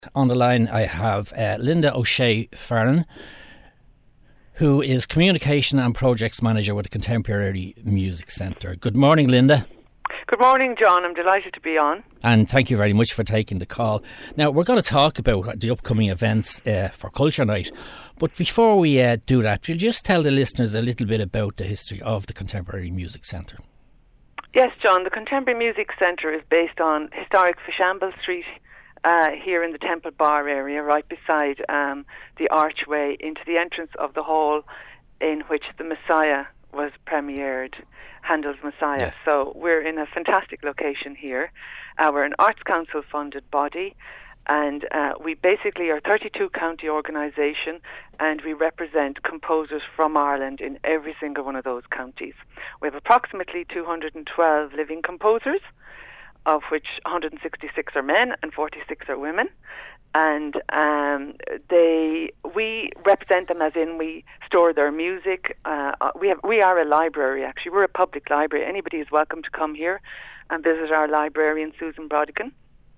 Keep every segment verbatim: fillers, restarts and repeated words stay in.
On the line I have uh, Linda O'Shea Farren, who is Communication and Projects Manager with the Contemporary Music Centre. Good morning, Linda. Good morning, John. I'm delighted to be on. And thank you very much for taking the call. Now, we're going to talk about the upcoming events uh, for Culture Night. But before we uh, do that, will you just tell the listeners a little bit about the history of the Contemporary Music Centre? Yes, John. The Contemporary Music Centre is based on historic Fishamble Street uh, here in the Temple Bar area, right beside um, the archway into the entrance of the hall in which the Messiah was premiered, Handel's Messiah. Yeah. So we're in a fantastic location here. Uh, we're an Arts Council funded body, and uh, we basically are a thirty-two county organisation, and we represent composers from Ireland in every single one of those counties. We have approximately two hundred twelve living composers, of which one hundred sixty-six are men and forty-six are women. And um, they, we represent them as in we store their music. Uh, we have, we are a library, actually. We're a public library. Anybody is welcome to come here and visit our librarian, Susan Brodigan.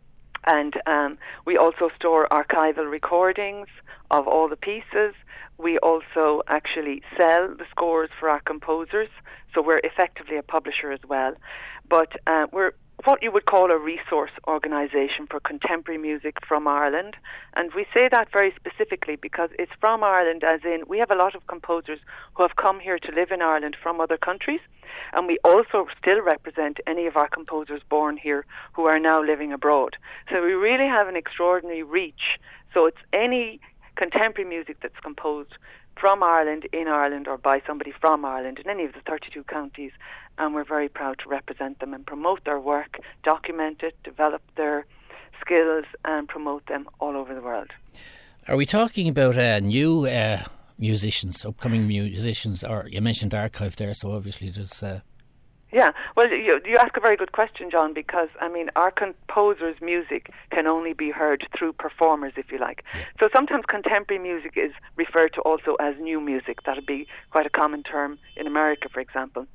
And um, we also store archival recordings of all the pieces. We also actually sell the scores for our composers, so we're effectively a publisher as well. But uh, we're what you would call a resource organisation for contemporary music from Ireland. And we say that very specifically because it's from Ireland, as in we have a lot of composers who have come here to live in Ireland from other countries. And we also still represent any of our composers born here who are now living abroad. So we really have an extraordinary reach. So it's any contemporary music that's composed from Ireland, in Ireland, or by somebody from Ireland in any of the thirty-two counties. And we're very proud to represent them and promote their work, document it, develop their skills and promote them all over the world. Are we talking about uh, new uh, musicians, upcoming musicians, or you mentioned archive there, so obviously there's... Uh... Yeah, well, you, you ask a very good question, John, because, I mean, our composers' music can only be heard through performers, if you like. Yeah. So sometimes contemporary music is referred to also as new music. That would be quite a common term in America, for example.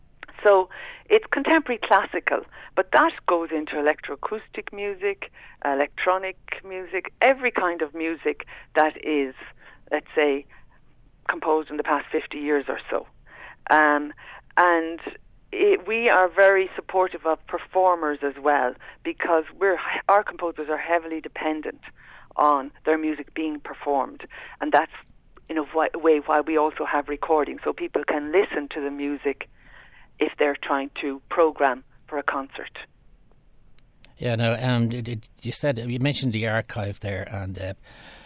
So it's contemporary classical, but that goes into electroacoustic music, electronic music, every kind of music that is, let's say, composed in the past fifty years or so. Um, and it, we are very supportive of performers as well, because we're our composers are heavily dependent on their music being performed, and that's in a way why we also have recordings, so people can listen to the music if they're trying to program for a concert. Yeah, no, um, you said, you mentioned the archive there, and uh,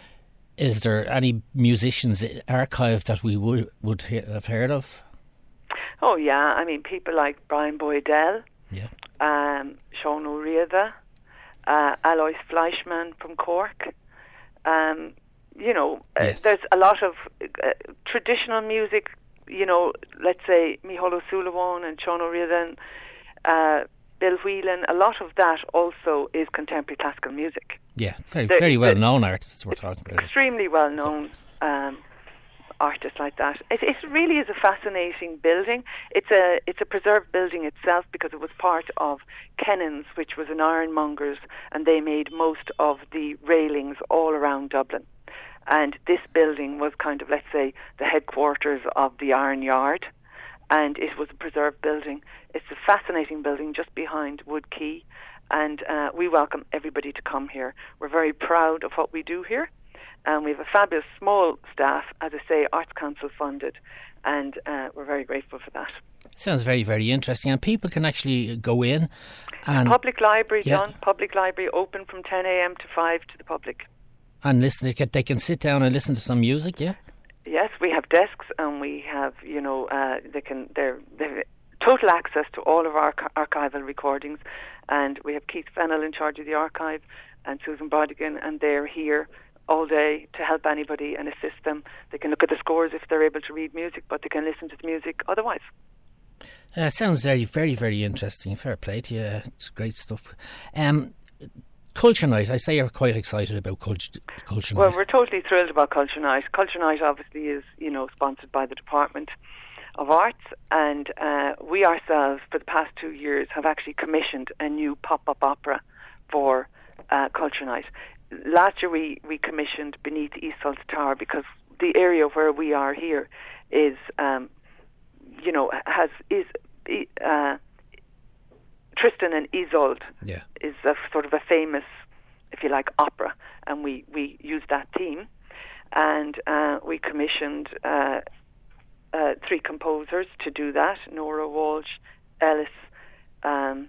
is there any musicians archive that we would, would he- have heard of? Oh, yeah, I mean, people like Brian Boydell, yeah. um, Sean O'Riordan, uh, Alois Fleischmann from Cork. Um, you know, yes. uh, there's a lot of uh, traditional music. You know, let's say Micheál Ó Súilleabháin and Sean O'Riordan, uh, Bill Whelan, a lot of that also is contemporary classical music. Yeah, very, very well-known artists we're talking about. Extremely well-known um, artists like that. It, it really is a fascinating building. It's a it's a preserved building itself because it was part of Kennan's, which was an ironmonger's, and they made most of the railings all around Dublin. And this building was kind of, let's say, the headquarters of the Iron Yard, and it was a preserved building. It's a fascinating building just behind Wood Quay, and uh, we welcome everybody to come here. We're very proud of what we do here, and we have a fabulous small staff, as I say, Arts Council funded, and uh, we're very grateful for that. Sounds very, very interesting, and people can actually go in. And public library, yeah. John, public library open from ten a.m. to five to the public. And listen, they can, they can sit down and listen to some music, yeah? Yes, we have desks, and we have, you know, uh, they can, they're, they're total access to all of our archival recordings, and we have Keith Fennell in charge of the archive, and Susan Brodigan, and they're here all day to help anybody and assist them. They can look at the scores if they're able to read music, but they can listen to the music otherwise. Uh, sounds very, very, very interesting. Fair play to you. It's great stuff. Um, Culture Night, I say you're quite excited about Culture, culture well, Night. Well, we're totally thrilled about Culture Night. Culture Night obviously is, you know, sponsored by the Department of Arts, and uh, we ourselves, for the past two years, have actually commissioned a new pop-up opera for uh, Culture Night. last year we, we commissioned Beneath Isolde Tower, because the area where we are here is, um, you know, has is uh, Tristan and Isolde yeah. is a sort of a famous, if you like, opera, and we, we used that theme, and uh, we commissioned uh, uh, three composers to do that: Nora Walsh, Ellis um,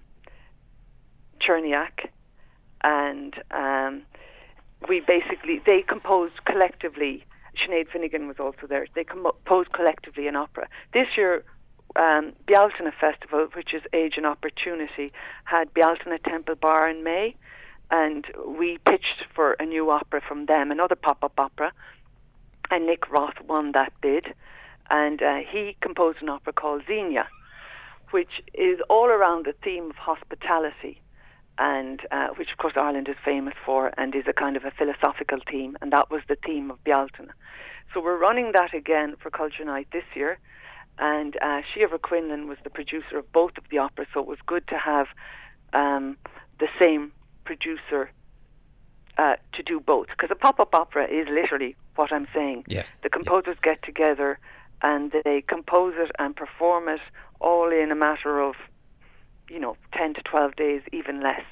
Cherniak, and um, we basically, they composed collectively. Sinead Finnegan was also there. They composed collectively an opera. This year, um, Bealtaine Festival, which is Age and Opportunity, had Bealtaine Temple Bar in May, and we pitched for a new opera from them, another pop-up opera, and Nick Roth won that bid, and uh, he composed an opera called Xenia, which is all around the theme of hospitality, and uh, which of course Ireland is famous for, and is a kind of a philosophical theme, and that was the theme of Bealtaine. So we're running that again for Culture Night this year, and uh, Siobhar Quinlan was the producer of both of the operas, so it was good to have um, the same producer uh, to do both, because a pop-up opera is literally what I'm saying. Yeah. The composers yeah. get together and they compose it and perform it all in a matter of, you know, ten to twelve days, even less.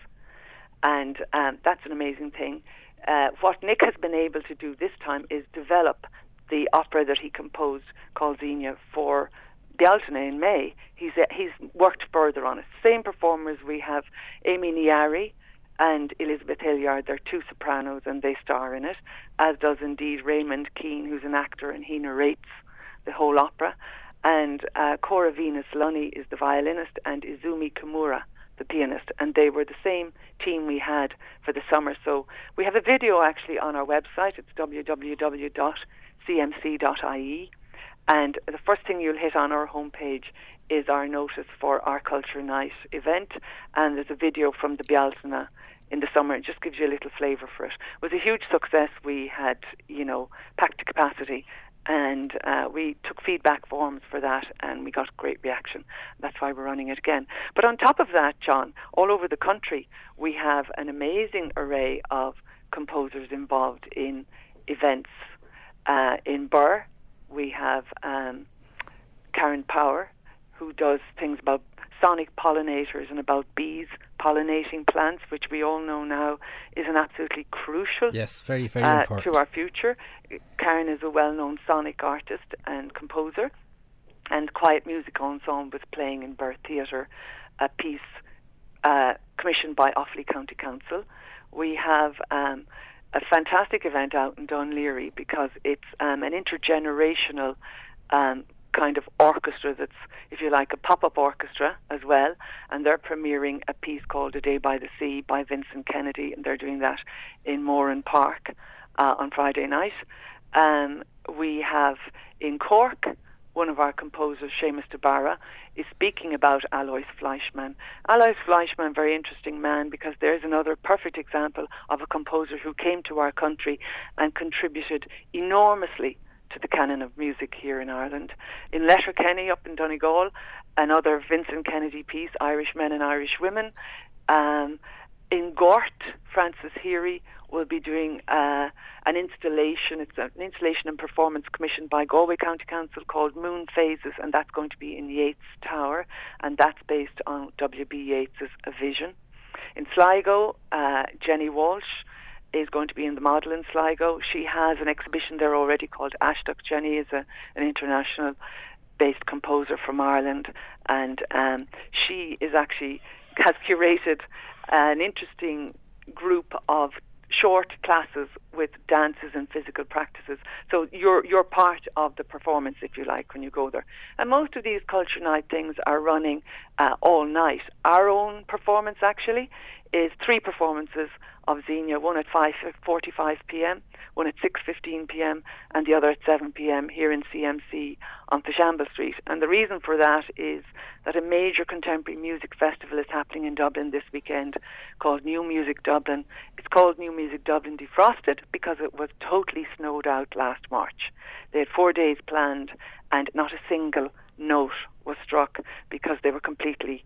And um, that's an amazing thing. Uh, what Nick has been able to do this time is develop the opera that he composed called Xenia for Bealtaine in May. He's uh, he's worked further on it. Same performers. We have Amy Niari and Elizabeth Hilliard. They're two sopranos and they star in it, as does indeed Raymond Keane, who's an actor, and he narrates the whole opera. And uh, Cora Venus Lunny is the violinist, and Izumi Kimura the pianist, and they were the same team we had for the summer. So we have a video actually on our website. It's w w w dot c m c dot i e, and the first thing you'll hit on our homepage is our notice for our Culture Night event, and there's a video from the Bealtaine in the summer. It just gives you a little flavour for it. It was a huge success. We had, you know, packed to capacity, and uh, we took feedback forms for that, and we got great reaction. That's why we're running it again. But on top of that, John, all over the country, we have an amazing array of composers involved in events. Uh, in Birr, we have um, Karen Power, who does things about sonic pollinators and about bees pollinating plants, which we all know now is an absolutely crucial yes, very, very uh, important. to our future. Karen is a well-known sonic artist and composer, and Quiet Music Ensemble was playing in Birr Theatre a piece uh, commissioned by Offaly County Council. We have um, a fantastic event out in Dunleary, because it's um, an intergenerational um, kind of orchestra that's, if you like, a pop-up orchestra as well, and they're premiering a piece called A Day by the Sea by Vincent Kennedy, and they're doing that in Moran Park uh, on Friday night. Um, we have in Cork, one of our composers, Seamus DeBarra, is speaking about Alois Fleischmann. Alois Fleischmann, very interesting man, because there's another perfect example of a composer who came to our country and contributed enormously to the canon of music here in Ireland. In Letterkenny, up in Donegal, another Vincent Kennedy piece, Irish Men and Irish Women. Um, in Gort, Francis Heary will be doing uh, an installation. It's an installation and performance commissioned by Galway County Council called Moon Phases, and that's going to be in Yeats Tower, and that's based on W B Yeats's A Vision. In Sligo, uh, Jenny Walsh is going to be in the model in Sligo. She has an exhibition there already called Ashdock. Jenny is a, an international based composer from Ireland, and um, she is actually has curated an interesting group of short classes with dances and physical practices. So you're you're part of the performance, if you like, when you go there. And most of these Culture Night things are running uh, all night. Our own performance actually is three performances of Xenia, one at five forty-five p.m, one at six fifteen p.m, and the other at seven p.m. here in C M C on Fishamble Street. And the reason for that is that a major contemporary music festival is happening in Dublin this weekend called New Music Dublin. It's called New Music Dublin Defrosted because it was totally snowed out last March. They had four days planned and not a single note was struck because they were completely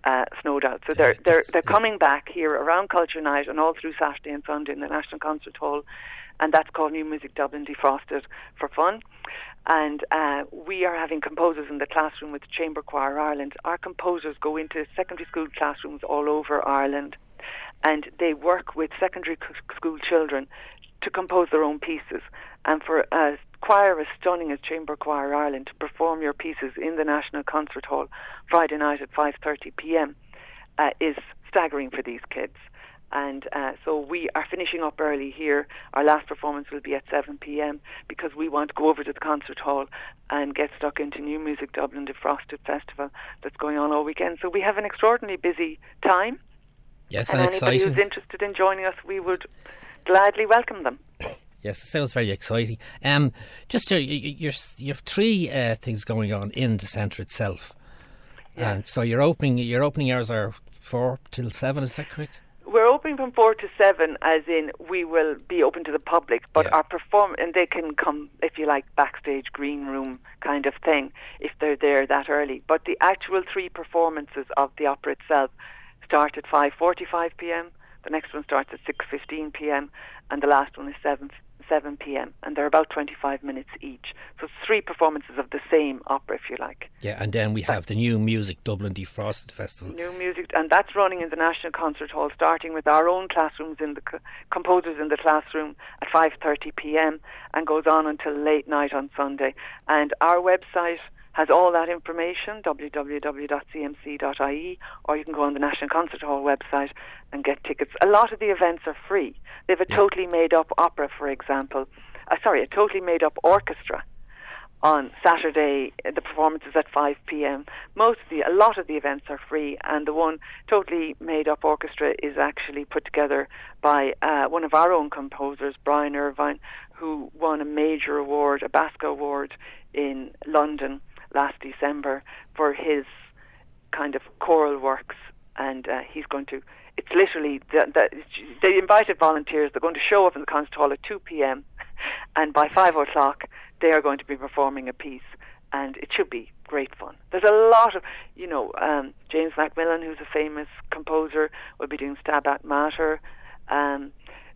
uh, snowed out. So they're they're they're coming back here around Culture Night and all through Saturday and Sunday in the National Concert Hall, and that's called New Music Dublin Defrosted for fun. And uh, we are having composers in the classroom with Chamber Choir Ireland. Our composers go into secondary school classrooms all over Ireland, and they work with secondary school children to compose their own pieces. And for a choir as stunning as Chamber Choir Ireland to perform your pieces in the National Concert Hall Friday night at five thirty p.m. Uh, is staggering for these kids. And uh, so we are finishing up early here. Our last performance will be at seven p.m. because we want to go over to the concert hall and get stuck into New Music Dublin Defrosted Festival that's going on all weekend. So we have an extraordinarily busy time. Yes, and, and anybody exciting. who's interested in joining us, we would gladly welcome them. Yes, it sounds very exciting. Um, just uh, you you have three uh, things going on in the centre itself, yeah. and so your opening your opening hours are four till seven. Is that correct? We're open from four to seven, as in we will be open to the public, but yeah. our perform and they can come, if you like, backstage green room kind of thing if they're there that early. But the actual three performances of the opera itself start at five forty-five p.m. The next one starts at six fifteen p.m. and the last one is seven p.m. and they're about twenty-five minutes each. So it's three performances of the same opera, if you like. Yeah, and then we have the New Music Dublin Defrosted Festival. New Music, and that's running in the National Concert Hall, starting with our own classrooms in the co- composers in the classroom at five thirty p.m. and goes on until late night on Sunday. And our website has all that information, w w w dot c m c dot i e, or you can go on the National Concert Hall website and get tickets. A lot of the events are free. They have a yeah. totally made-up opera, for example. Uh, sorry, a totally made-up orchestra on Saturday. The performance is at five p.m. Most of the, a lot of the events are free, and the one totally made-up orchestra is actually put together by uh, one of our own composers, Brian Irvine, who won a major award, a BASCA award in London last December for his kind of choral works, and uh, he's going to, it's literally, the, the, they invited volunteers, they're going to show up in the concert hall at two p.m. and by five o'clock they are going to be performing a piece, and it should be great fun. There's a lot of, you know, um, James Macmillan, who's a famous composer, will be doing Stabat Mater. Um,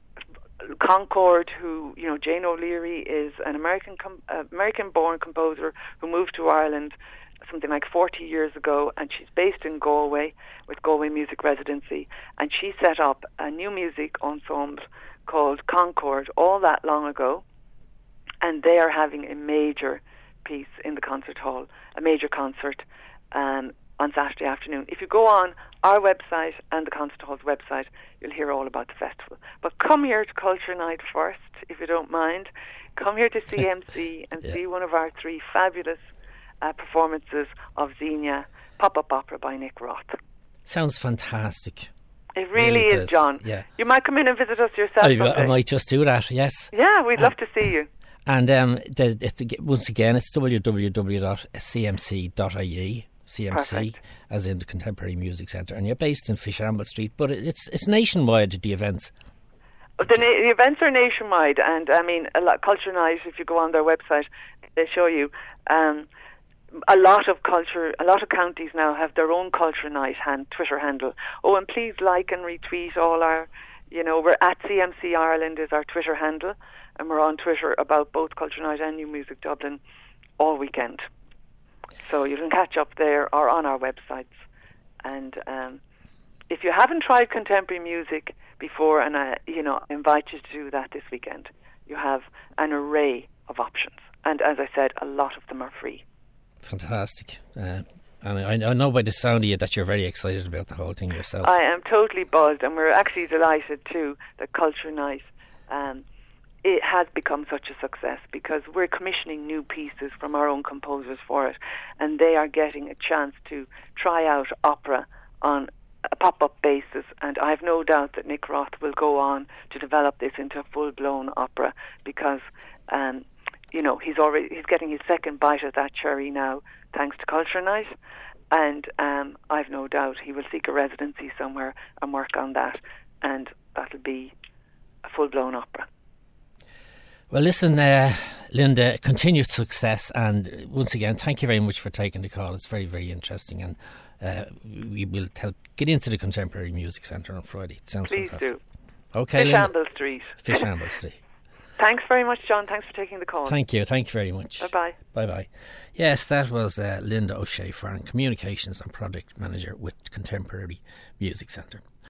Concord, who, you know, Jane O'Leary is an American com- uh, American-born composer who moved to Ireland something like forty years ago, and she's based in Galway with Galway Music Residency, and she set up a new music ensemble called Concord all that long ago, and they are having a major piece in the concert hall, a major concert um, on Saturday afternoon. If you go on our website and the Concert Hall's website, you'll hear all about the festival. But come here to Culture Night first, if you don't mind. Come here to C M C and yeah. see one of our three fabulous uh, performances of Xenia, Pop-Up Opera by Nick Roth. Sounds fantastic. It really, really is, does. John. Yeah. You might come in and visit us yourself. I, I might just do that, yes. Yeah, we'd uh, love to see you. And um, the, it's, once again, it's w w w dot c m c dot i e. C M C, Perfect. As in the Contemporary Music Centre, and you're based in Fishamble Street, but it's it's nationwide, the events. The, na- the events are nationwide, and I mean, a lot, Culture Night, if you go on their website, they show you um, a lot of culture, a lot of counties now have their own Culture Night hand, Twitter handle. Oh, and please like and retweet all our, you know, we're at C M C Ireland is our Twitter handle, and we're on Twitter about both Culture Night and New Music Dublin all weekend. So you can catch up there or on our websites. And um, if you haven't tried contemporary music before, and I, you know, I invite you to do that this weekend, you have an array of options. And as I said, a lot of them are free. Fantastic. Uh, and I, I know by the sound of you that you're very excited about the whole thing yourself. I am totally buzzed, and we're actually delighted too that Culture Night um, it has become such a success because we're commissioning new pieces from our own composers for it, and they are getting a chance to try out opera on a pop-up basis, and I have no doubt that Nick Roth will go on to develop this into a full-blown opera because um, you know, he's already he's getting his second bite of that cherry now thanks to Culture Night, and um, I've no doubt he will seek a residency somewhere and work on that, and that'll be a full-blown opera. Well, listen, uh, Linda, continued success, and once again, thank you very much for taking the call. It's very, very interesting, and uh, we will help get into the Contemporary Music Centre on Friday. It sounds Please fantastic. do. Okay, Fishamble Street. Fishamble Street. Thanks very much, John. Thanks for taking the call. Thank you. Thank you very much. Bye-bye. Bye-bye. Yes, that was uh, Linda O'Shea Farran, Communications and Project Manager with Contemporary Music Centre.